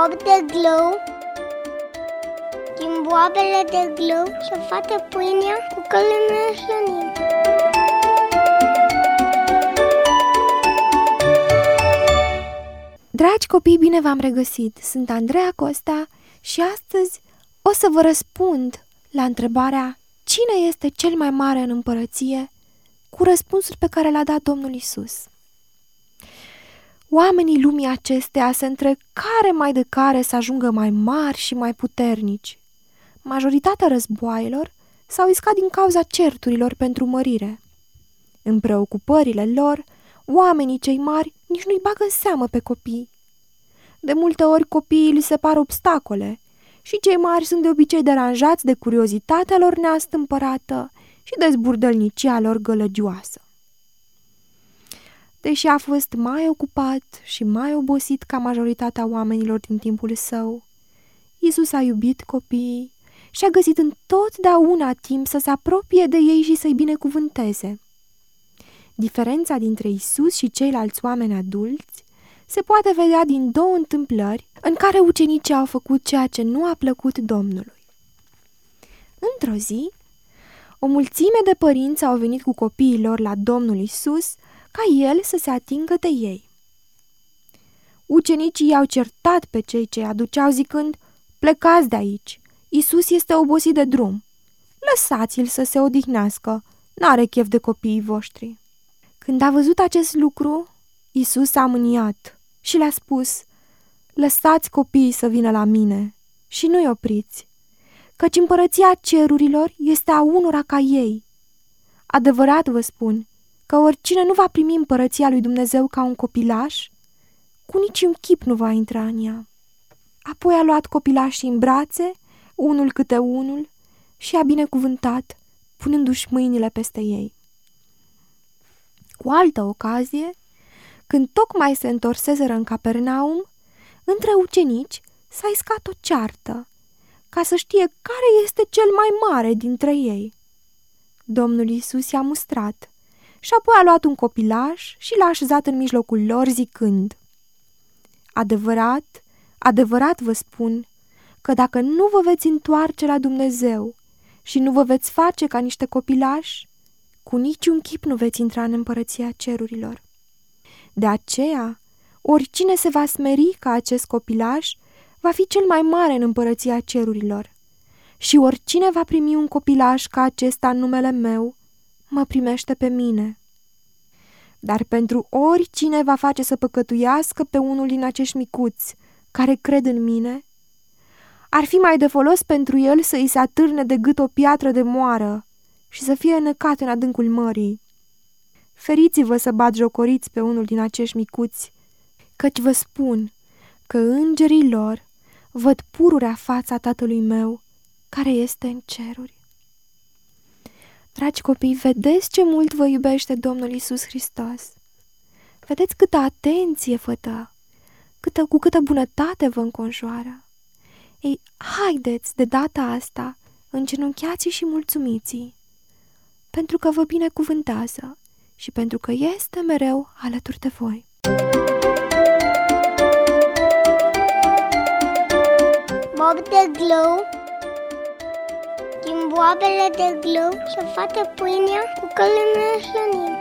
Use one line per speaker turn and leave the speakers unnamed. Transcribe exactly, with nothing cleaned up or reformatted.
bob de glou, din boabele de glou se face pâinea cu care ne hrănim.
Dragi copii, bine v-am regăsit! Sunt Andreea Costa și astăzi o să vă răspund la întrebarea cine este cel mai mare în împărăție, cu răspunsul pe care l-a dat Domnul Isus. Oamenii lumii acesteia se întrec care mai de care să ajungă mai mari și mai puternici. Majoritatea războaielor s-au iscat din cauza certurilor pentru mărire. În preocupările lor, oamenii cei mari nici nu-i bagă în seamă pe copii. De multe ori copiii li se par obstacole și cei mari sunt de obicei deranjați de curiozitatea lor neastâmpărată și de zburdălnicia lor gălăgioasă. Deși a fost mai ocupat și mai obosit ca majoritatea oamenilor din timpul său, Iisus a iubit copiii și a găsit întotdeauna timp să se apropie de ei și să-i binecuvânteze. Diferența dintre Iisus și ceilalți oameni adulți se poate vedea din două întâmplări în care ucenicii au făcut ceea ce nu a plăcut Domnului. Într-o zi, o mulțime de părinți au venit cu copiii lor la Domnul Iisus ca el să se atingă de ei. Ucenicii i-au certat pe cei ce aduceau zicând: "Plecați de aici, Iisus este obosit de drum. Lăsați-l să se odihnească, n-are chef de copiii voștri." Când a văzut acest lucru, Iisus a mâniat și le-a spus: "Lăsați copiii să vină la mine și nu-i opriți, căci împărăția cerurilor este a unora ca ei. Adevărat vă spun că oricine nu va primi împărăția lui Dumnezeu ca un copilaș, cu niciun chip nu va intra în ea." Apoi a luat copilașii în brațe, unul câte unul, și a binecuvântat, punându-și mâinile peste ei. Cu altă ocazie, când tocmai se întorseseră în Capernaum, între ucenici s-a iscat o ceartă, ca să știe care este cel mai mare dintre ei. Domnul Iisus i-a mustrat și apoi a luat un copilaș și l-a așezat în mijlocul lor zicând: "Adevărat, adevărat vă spun că dacă nu vă veți întoarce la Dumnezeu și nu vă veți face ca niște copilași, cu niciun chip nu veți intra în împărăția cerurilor. De aceea, oricine se va smeri ca acest copilaș va fi cel mai mare în împărăția cerurilor. Și oricine va primi un copilaș ca acesta în numele meu, mă primește pe mine. Dar pentru oricine va face să păcătuiască pe unul din acești micuți care cred în mine, ar fi mai de folos pentru el să îi se atârne de gât o piatră de moară și să fie înnecat în adâncul mării. Feriți-vă să batjocoriți pe unul din acești micuți, căci vă spun că îngerii lor văd pururea fața Tatălui meu care este în ceruri." Dragi copii, vedeți ce mult vă iubește Domnul Iisus Hristos? Vedeți câtă atenție vă dă, câtă, cu câtă bunătate vă înconjoară? Ei, haideți de data asta, îngenunchiați și mulțumiți, pentru că vă binecuvântează și pentru că este mereu alături de voi.
Bob de glou, din boabele de glou se face pâinea cu care ne hrănim.